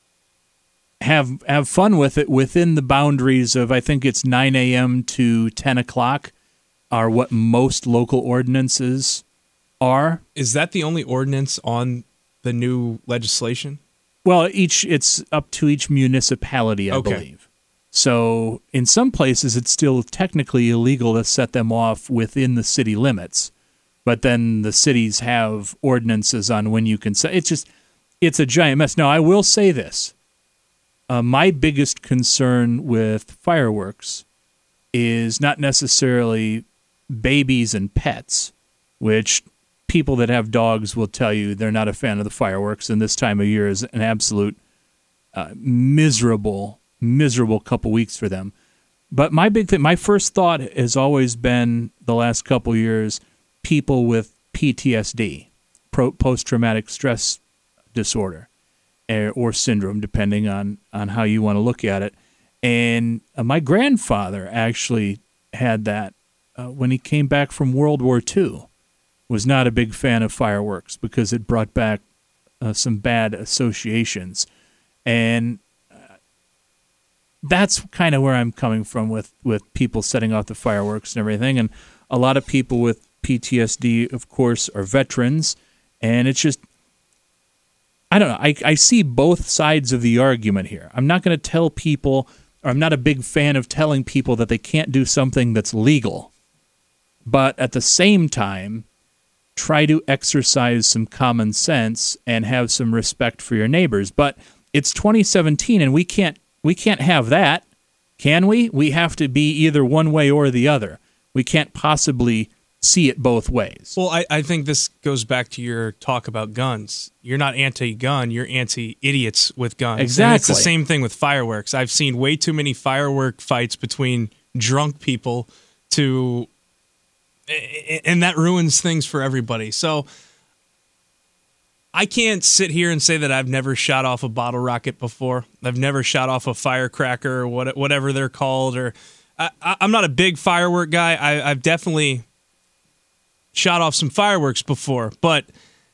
Speaker 2: have have fun with it within the boundaries of, I think it's nine a.m. to ten o'clock are what most local ordinances are.
Speaker 4: Is that the only ordinance on the new legislation?
Speaker 2: Well, each it's up to each municipality, I
Speaker 4: okay.
Speaker 2: believe. So in some places, it's still technically illegal to set them off within the city limits. But then the cities have ordinances on when you can set. It's just, it's a giant mess. Now, I will say this. Uh, my biggest concern with fireworks is not necessarily babies and pets, which people that have dogs will tell you they're not a fan of the fireworks, and this time of year is an absolute uh, miserable, miserable couple weeks for them. But my big thing, my first thought has always been the last couple years, people with P T S D, post-traumatic stress disorder, or syndrome, depending on, on how you want to look at it. And uh, my grandfather actually had that uh, when he came back from World War Two. Was not a big fan of fireworks because it brought back uh, some bad associations. And uh, that's kind of where I'm coming from with, with people setting off the fireworks and everything. And a lot of people with P T S D, of course, are veterans. And it's just, I don't know. I, I see both sides of the argument here. I'm not going to tell people, or I'm not a big fan of telling people that they can't do something that's legal. But at the same time, try to exercise some common sense and have some respect for your neighbors. But it's twenty seventeen, and we can't we can't have that, can we? We have to be either one way or the other. We can't possibly see it both ways.
Speaker 4: Well, I, I think this goes back to your talk about guns. You're not anti-gun, you're anti-idiots with guns.
Speaker 2: Exactly.
Speaker 4: And it's the same thing with fireworks. I've seen way too many firework fights between drunk people to... and that ruins things for everybody. So I can't sit here and say that I've never shot off a bottle rocket before. I've never shot off a firecracker or what, whatever they're called. Or I, I'm not a big firework guy. I, I've definitely shot off some fireworks before, but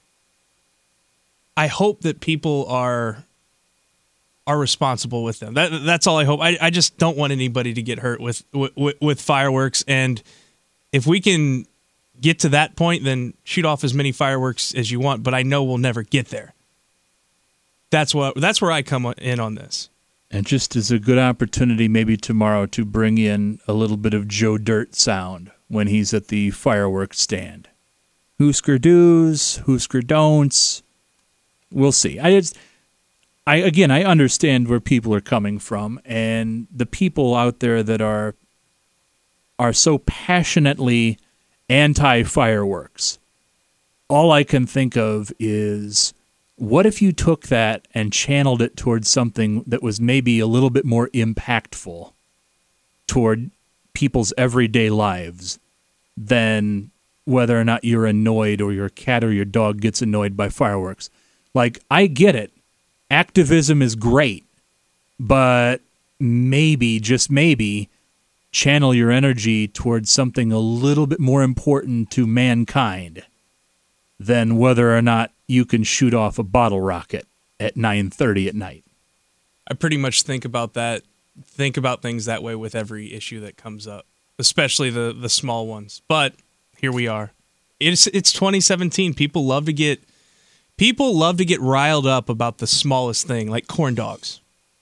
Speaker 4: I hope that people are are responsible with them. That, that's all I hope. I, I just don't want anybody to get hurt with with, with fireworks. And if we can get to that point, then shoot off as many fireworks as you want, but I know we'll never get there. That's what that's where I come in on this.
Speaker 2: And just as a good opportunity maybe tomorrow to bring in a little bit of Joe Dirt sound when he's at the fireworks stand. Hoosker do's, Hoosker don'ts. We'll see. I just, I again, I understand where people are coming from, and the people out there that are are so passionately anti-fireworks. All I can think of is, what if you took that and channeled it towards something that was maybe a little bit more impactful toward people's everyday lives than whether or not you're annoyed or your cat or your dog gets annoyed by fireworks. Like, I get it. Activism is great, but maybe, just maybe, channel your energy towards something a little bit more important to mankind than whether or not you can shoot off a bottle rocket at nine thirty at night.
Speaker 4: I pretty much think about that, think about things that way with every issue that comes up, especially the, the small ones. But here we are. It's it's twenty seventeen. People love to get people love to get riled up about the smallest thing, like corn dogs.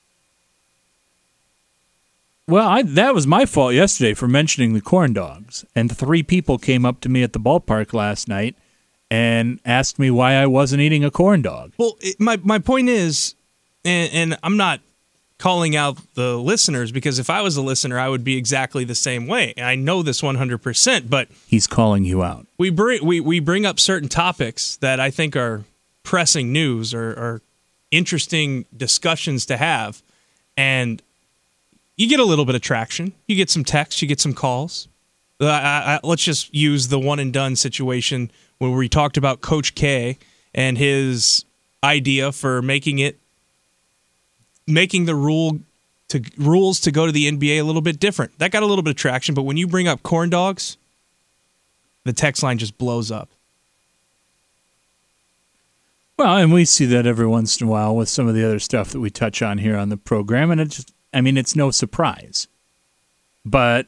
Speaker 2: Well, I, that was my fault yesterday for mentioning the corn dogs. And three people came up to me at the ballpark last night and asked me why I wasn't eating a corn dog.
Speaker 4: Well, it, my my point is, and, and I'm not calling out the listeners, because if I was a listener, I would be exactly the same way. And I know this one hundred percent, but
Speaker 2: he's calling you out.
Speaker 4: We bring we, we bring up certain topics that I think are pressing news or, or interesting discussions to have, and you get a little bit of traction. You get some texts, you get some calls. Uh, I, I, let's just use the one and done situation where we talked about Coach K and his idea for making it making the rule to rules to go to the N B A a little bit different. That got a little bit of traction, but when you bring up corn dogs, the text line just blows up.
Speaker 2: Well, and we see that every once in a while with some of the other stuff that we touch on here on the program, and it just, I mean, it's no surprise. But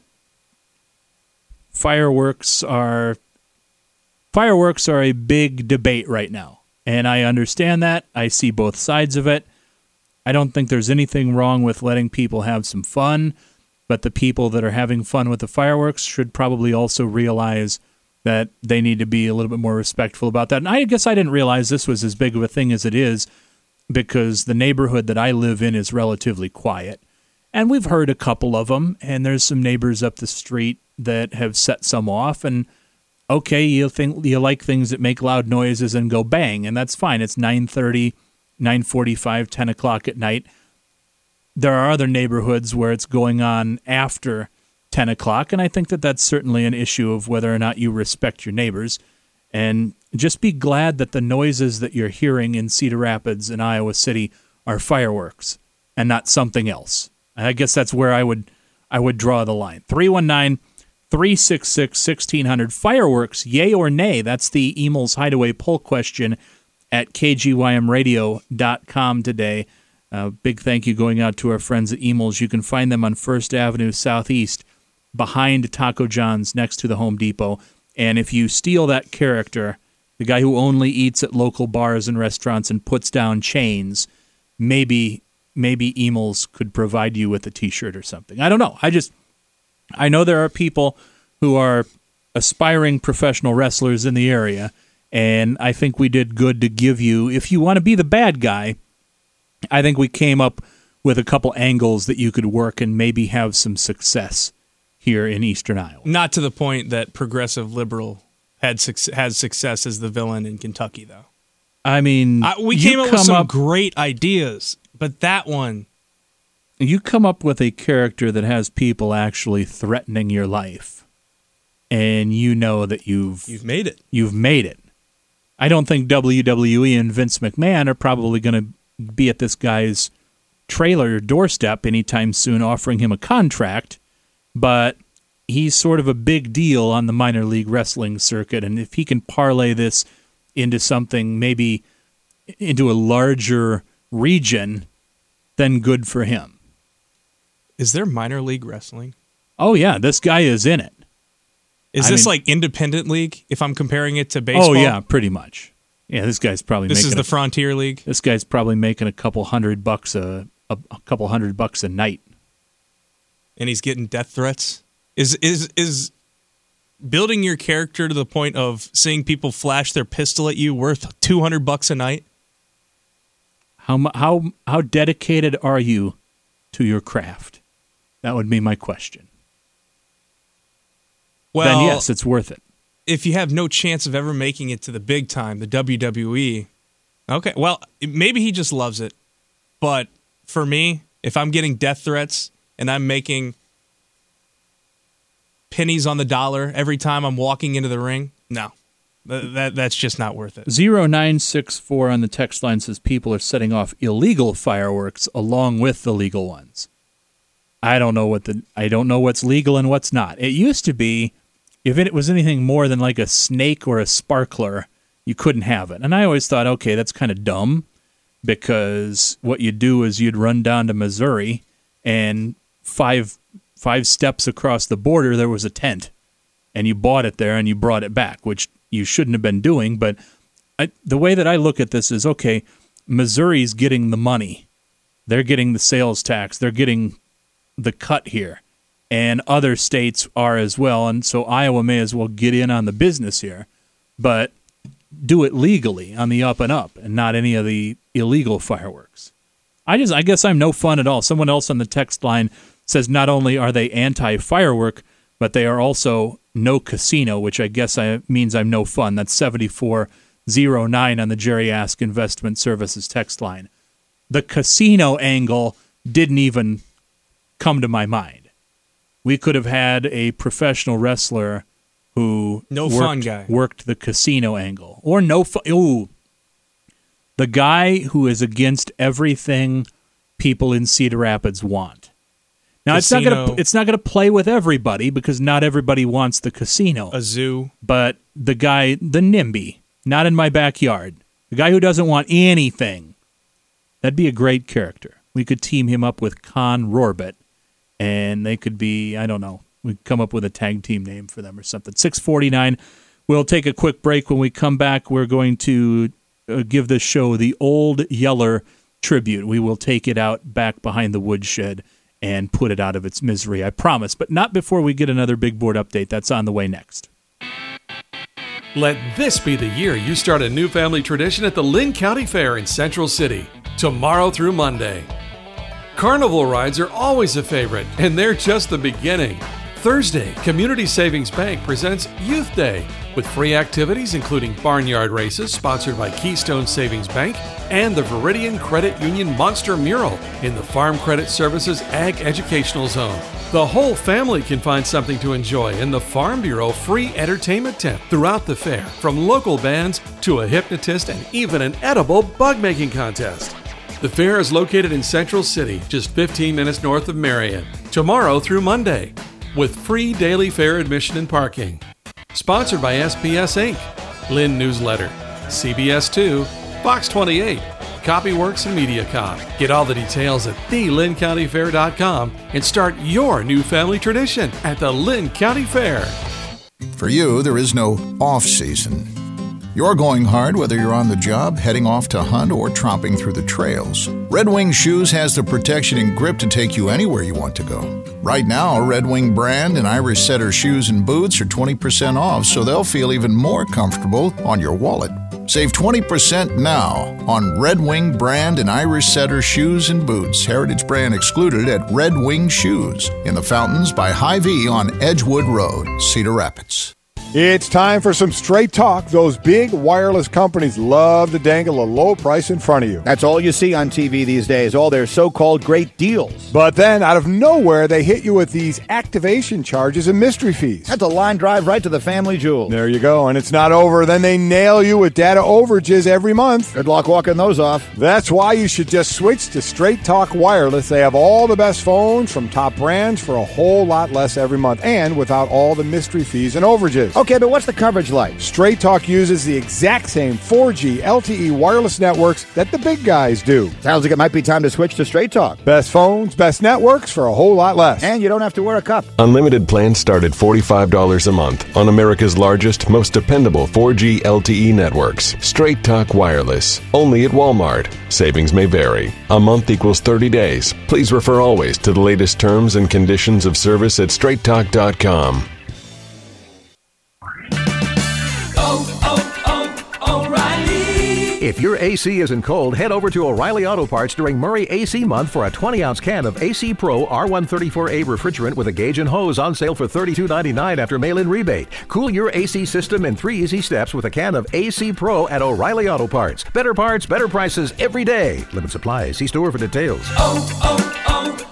Speaker 2: fireworks are fireworks are a big debate right now, and I understand that. I see both sides of it. I don't think there's anything wrong with letting people have some fun, but the people that are having fun with the fireworks should probably also realize that they need to be a little bit more respectful about that. And I guess I didn't realize this was as big of a thing as it is, because the neighborhood that I live in is relatively quiet. And we've heard a couple of them, and there's some neighbors up the street that have set some off, and okay, you think you like things that make loud noises and go bang, and that's fine. It's nine thirty, nine forty-five, ten o'clock at night. There are other neighborhoods where it's going on after ten o'clock, and I think that that's certainly an issue of whether or not you respect your neighbors. And just be glad that the noises that you're hearing in Cedar Rapids and Iowa City are fireworks and not something else. And I guess that's where I would I would draw the line. three one nine, three six six, one six zero zero. Fireworks, yay or nay? That's the Emil's Hideaway poll question at K G Y M radio dot com today. Uh, big thank you going out to our friends at Emil's. You can find them on First Avenue Southeast, behind Taco John's, next to the Home Depot. And if you steal that character, the guy who only eats at local bars and restaurants and puts down chains, maybe maybe Emil's could provide you with a T-shirt or something. I don't know. I just I know there are people who are aspiring professional wrestlers in the area, and I think we did good to give you, if you want to be the bad guy, I think we came up with a couple angles that you could work and maybe have some success here in Eastern Iowa.
Speaker 4: Not to the point that Progressive Liberal had has success as the villain in Kentucky, though.
Speaker 2: I mean,
Speaker 4: I, we came up with some up, great ideas, but that one...
Speaker 2: You come up with a character that has people actually threatening your life, and you know that you've...
Speaker 4: You've made it.
Speaker 2: You've made it. I don't think W W E and Vince McMahon are probably going to be at this guy's trailer doorstep anytime soon offering him a contract, but he's sort of a big deal on the minor league wrestling circuit, and if he can parlay this into something, maybe into a larger region, then good for him.
Speaker 4: Is there minor league wrestling?
Speaker 2: Oh, yeah, this guy is in it.
Speaker 4: Is
Speaker 2: I
Speaker 4: this
Speaker 2: mean,
Speaker 4: like independent league, if I'm comparing it to baseball?
Speaker 2: Oh, yeah, pretty much. Yeah, this guy's probably
Speaker 4: this
Speaker 2: making...
Speaker 4: This is the
Speaker 2: a,
Speaker 4: Frontier League?
Speaker 2: This guy's probably making a couple hundred bucks a, a, a couple hundred bucks a night.
Speaker 4: And he's getting death threats? Is is is building your character to the point of seeing people flash their pistol at you worth two hundred bucks a night?
Speaker 2: How how how dedicated are you to your craft? That would be my question.
Speaker 4: Well,
Speaker 2: then yes, it's worth it.
Speaker 4: If you have no chance of ever making it to the big time, the W W E, okay, well, maybe he just loves it. But for me, if I'm getting death threats and I'm making pennies on the dollar every time I'm walking into the ring, no, that, that that's just not worth it.
Speaker 2: zero nine six four on the text line says people are setting off illegal fireworks along with the legal ones. I don't know what the I don't know what's legal and what's not. It used to be, if it was anything more than like a snake or a sparkler, you couldn't have it. And I always thought, okay, that's kind of dumb, because what you'd do is you'd run down to Missouri, and five five steps across the border there was a tent, and you bought it there and you brought it back, which you shouldn't have been doing. But I, the way that I look at this is, okay, Missouri's getting the money. They're getting the sales tax. They're getting the cut here. And other states are as well, and so Iowa may as well get in on the business here, but do it legally on the up and up, and not any of the illegal fireworks. I just, I guess I'm no fun at all. Someone else on the text line says not only are they anti-firework, but they are also no casino, which I guess I, means I'm no fun. That's seventy-four oh nine on the Jerry Ask Investment Services text line. The casino angle didn't even come to my mind. We could have had a professional wrestler who
Speaker 4: no
Speaker 2: worked,
Speaker 4: fun guy
Speaker 2: worked the casino angle, or no fun. Ooh, the guy who is against everything people in Cedar Rapids want. Now casino. it's not gonna it's not gonna play with everybody, because not everybody wants the casino,
Speaker 4: a zoo.
Speaker 2: But the guy, the NIMBY, not in my backyard. The guy who doesn't want anything. That'd be a great character. We could team him up with Con Rorbit. And they could be, I don't know, we'd come up with a tag team name for them or something. six forty-nine. We'll take a quick break. When we come back, we're going to uh, give this show the Old Yeller tribute. We will take it out back behind the woodshed and put it out of its misery, I promise. But not before we get another big board update. That's on the way next.
Speaker 14: Let this be the year you start a new family tradition at the Lynn County Fair in Central City, tomorrow through Monday. Carnival rides are always a favorite, and they're just the beginning. Thursday, Community Savings Bank presents Youth Day with free activities including barnyard races sponsored by Keystone Savings Bank and the Veridian Credit Union Monster Mural in the Farm Credit Services Ag Educational Zone. The whole family can find something to enjoy in the Farm Bureau free entertainment tent throughout the fair, from local bands to a hypnotist and even an edible bug-making contest. The fair is located in Central City, just fifteen minutes north of Marion, tomorrow through Monday, with free daily fair admission and parking. Sponsored by S P S Incorporated, Lynn Newsletter, C B S two, Fox twenty-eight, Copyworks, and MediaCom. Get all the details at the linn county fair dot com and start your new family tradition at the Linn County Fair.
Speaker 15: For you, there is no off-season. You're going hard whether you're on the job, heading off to hunt, or tromping through the trails. Red Wing Shoes has the protection and grip to take you anywhere you want to go. Right now, Red Wing brand and Irish Setter shoes and boots are twenty percent off, so they'll feel even more comfortable on your wallet. Save twenty percent now on Red Wing brand and Irish Setter shoes and boots, Heritage brand excluded, at Red Wing Shoes in the Fountains by Hy-Vee on Edgewood Road, Cedar Rapids.
Speaker 16: It's time for some straight talk. Those big wireless companies love to dangle a low price in front of you.
Speaker 17: That's all you see on T V these days, all their so-called great deals.
Speaker 16: But then, out of nowhere, they hit you with these activation charges and mystery fees.
Speaker 17: That's a line drive right to the family jewel.
Speaker 16: There you go, and it's not over. Then they nail you with data overages every month.
Speaker 17: Good luck walking those off.
Speaker 16: That's why you should just switch to Straight Talk Wireless. They have all the best phones from top brands for a whole lot less every month, and without all the mystery fees and overages.
Speaker 17: Okay, but what's the coverage like?
Speaker 16: Straight Talk uses the exact same four G L T E wireless networks that the big guys do.
Speaker 17: Sounds like it might be time to switch to Straight Talk.
Speaker 16: Best phones, best networks for a whole lot less.
Speaker 17: And you don't have to wear a cup.
Speaker 18: Unlimited plans start at forty-five dollars a month on America's largest, most dependable four G L T E networks. Straight Talk Wireless. Only at Walmart. Savings may vary. A month equals thirty days. Please refer always to the latest terms and conditions of service at straight talk dot com.
Speaker 19: If your A C isn't cold, head over to O'Reilly Auto Parts during Murray A C Month for a twenty ounce can of A C Pro R one thirty-four A refrigerant with a gauge and hose on sale for thirty-two ninety-nine after mail-in rebate. Cool your A C system in three easy steps with a can of A C Pro at O'Reilly Auto Parts. Better parts, better prices every day. Limit supply. See store for details.
Speaker 20: Oh,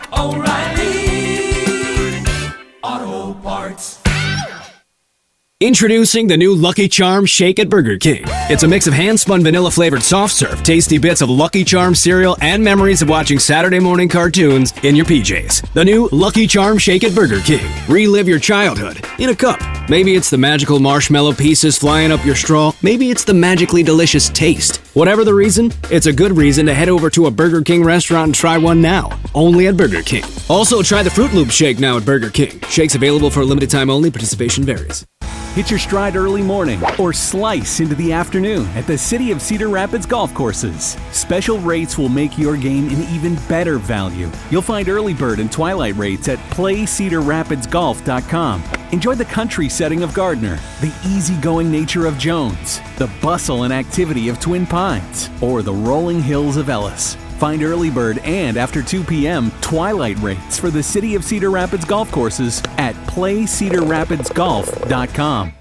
Speaker 20: oh, oh, O'Reilly Auto Parts.
Speaker 21: Introducing the new Lucky Charms Shake at Burger King. It's a mix of hand-spun vanilla-flavored soft serve, tasty bits of Lucky Charms cereal, and memories of watching Saturday morning cartoons in your P Js. The new Lucky Charms Shake at Burger King. Relive your childhood in a cup. Maybe it's the magical marshmallow pieces flying up your straw. Maybe it's the magically delicious taste. Whatever the reason, it's a good reason to head over to a Burger King restaurant and try one now. Only at Burger King. Also, try the Fruit Loop Shake now at Burger King. Shakes available for a limited time only. Participation varies.
Speaker 5: Hit your stride early morning or slice into the afternoon at the City of Cedar Rapids golf courses. Special rates will make your game an even better value. You'll find early bird and twilight rates at play cedar rapids golf dot com. Enjoy the country setting of Gardner, the easygoing nature of Jones, the bustle and activity of Twin Pines, or the rolling hills of Ellis. Find early bird and after two p.m. twilight rates for the City of Cedar Rapids golf courses at play cedar rapids golf dot com.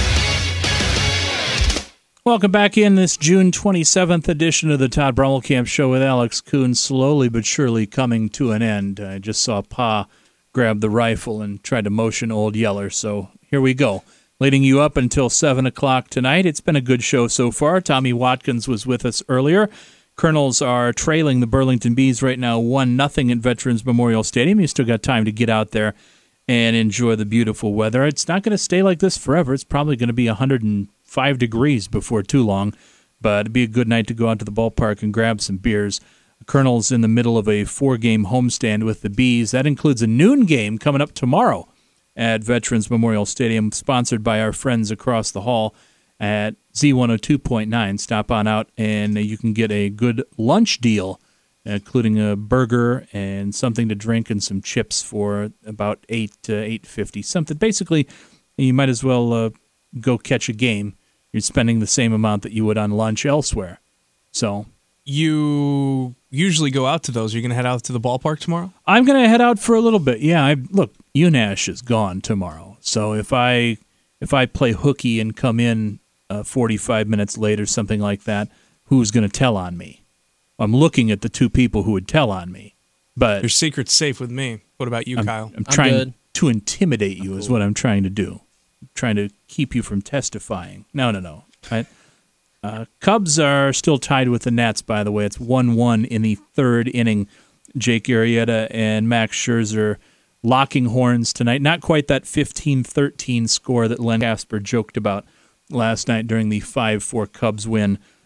Speaker 2: Welcome back in this June twenty-seventh edition of the Todd Brommelkamp Show with Alex Kuhn, slowly but surely coming to an end. I just saw Pa grab the rifle and tried to motion Old Yeller, so here we go. Leading you up until seven o'clock tonight. It's been a good show so far. Tommy Watkins was with us earlier. Colonels are trailing the Burlington Bees right now one nothing at Veterans Memorial Stadium. You still got time to get out there and enjoy the beautiful weather. It's not going to stay like this forever. It's probably going to be one hundred five degrees before too long, but it'd be a good night to go out to the ballpark and grab some beers. The Colonels in the middle of a four-game homestand with the Bees. That includes a noon game coming up tomorrow at Veterans Memorial Stadium, sponsored by our friends across the hall at Z one oh two point nine. Stop on out, and you can get a good lunch deal, including a burger and something to drink and some chips for about eight to eight fifty. Something basically, you might as well uh, go catch a game. You're spending the same amount that you would on lunch elsewhere. So
Speaker 4: you usually go out to those. Are you going to head out to the ballpark tomorrow?
Speaker 2: I'm going to head out for a little bit. Yeah, I, look, U N A S H is gone tomorrow, so if I if I play hooky and come in Uh, forty-five minutes late or something like that, who's going to tell on me? I'm looking at the two people who would tell on me. But
Speaker 4: your secret's safe with me. What about you,
Speaker 2: I'm,
Speaker 4: Kyle?
Speaker 2: I'm trying
Speaker 10: I'm good.
Speaker 2: to intimidate you is what I'm trying to do. I'm trying to keep you from testifying. No, no, no. Right? Uh, Cubs are still tied with the Nats, by the way. It's one one in the third inning. Jake Arrieta and Max Scherzer locking horns tonight. Not quite that fifteen thirteen score that Len Casper joked about last night during the five four Cubs win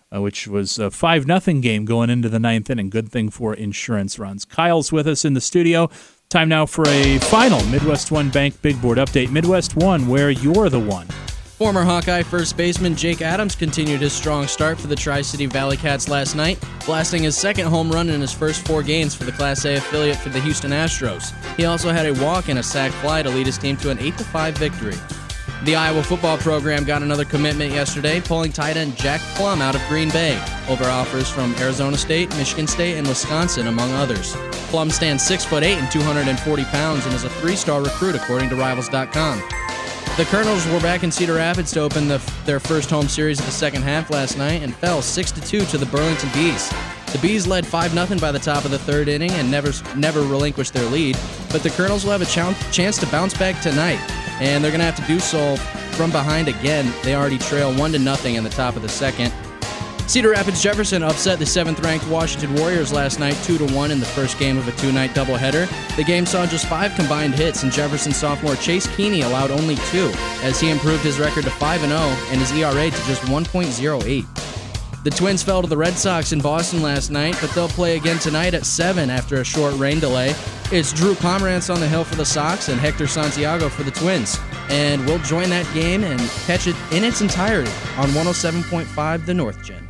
Speaker 2: uh, which was a five nothing game going into the ninth inning. Good thing for insurance runs. Kyle's with us in the studio. Time now for a final Midwest One Bank Big Board update. Midwest One, where you're the one.
Speaker 10: Former Hawkeye first baseman Jake Adams continued his strong start for the Tri-City Valley Cats last night, blasting his second home run in his first four games for the Class A affiliate for the Houston Astros. He also had a walk and a sac fly to lead his team to an eight to five victory. The Iowa football program got another commitment yesterday, pulling tight end Jack Plum out of Green Bay, over offers from Arizona State, Michigan State, and Wisconsin, among others. Plum stands six foot eight and two hundred forty pounds and is a three-star recruit, according to Rivals dot com. The Colonels were back in Cedar Rapids to open the, their first home series of the second half last night and fell six to two to the Burlington Bees. The Bees led five nothing by the top of the third inning and never never relinquished their lead, but the Colonels will have a ch- chance to bounce back tonight, and they're going to have to do so from behind again. They already trail one to nothing in the top of the second. Cedar Rapids Jefferson upset the seventh-ranked Washington Warriors last night two to one in the first game of a two-night doubleheader. The game saw just five combined hits, and Jefferson sophomore Chase Keeney allowed only two, as he improved his record to five and oh and his E R A to just one point oh eight. The Twins fell to the Red Sox in Boston last night, but they'll play again tonight at seven after a short rain delay. It's Drew Pomerantz on the hill for the Sox and Hector Santiago for the Twins. And we'll join that game and catch it in its entirety on one oh seven point five The North Gen.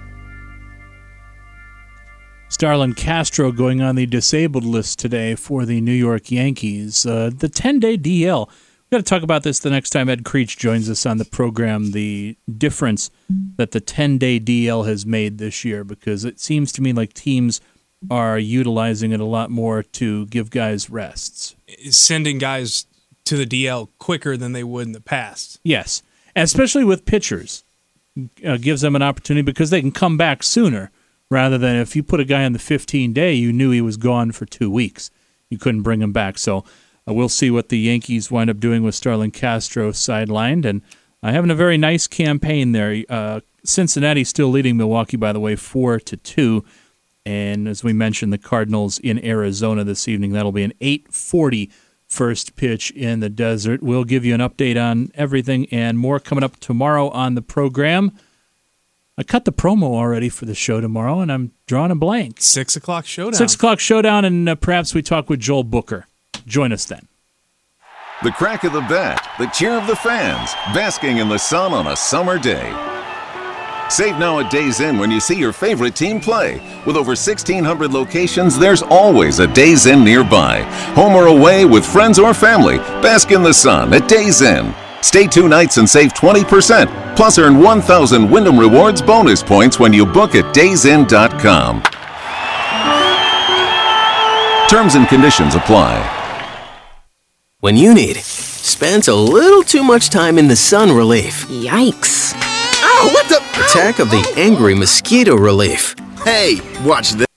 Speaker 2: Starlin Castro going on the disabled list today for the New York Yankees. Uh, the ten-day D L. We've got to talk about this the next time Ed Creech joins us on the program, the difference that the ten-day D L has made this year, because it seems to me like teams are utilizing it a lot more to give guys rests.
Speaker 4: Sending guys to the D L quicker than they would in the past.
Speaker 2: Yes, especially with pitchers. Uh, gives them an opportunity because they can come back sooner, rather than if you put a guy on the fifteen-day, you knew he was gone for two weeks. You couldn't bring him back. So uh, we'll see what the Yankees wind up doing with Starlin Castro sidelined. And uh, having a very nice campaign there. Uh, Cincinnati still leading Milwaukee, by the way, four to two. And as we mentioned, the Cardinals in Arizona this evening. That'll be an eight forty first pitch in the desert. We'll give you an update on everything and more coming up tomorrow on the program. I cut the promo already for the show tomorrow, and I'm drawing a blank.
Speaker 4: Six o'clock showdown.
Speaker 2: Six o'clock showdown, and uh, perhaps we talk with Joel Booker. Join us then.
Speaker 3: The crack of the bat, the cheer of the fans, basking in the sun on a summer day. Save now at Days Inn when you see your favorite team play. With over sixteen hundred locations, there's always a Days Inn nearby. Home or away with friends or family, bask in the sun at Days Inn. Stay two nights and save twenty percent. Plus earn one thousand Wyndham Rewards bonus points when you book at days inn dot com. Terms and conditions apply.
Speaker 22: When you need spent a little too much time in the sun relief.
Speaker 23: Yikes. Ow, what the?
Speaker 22: Attack of the angry mosquito relief.
Speaker 23: Hey, watch this.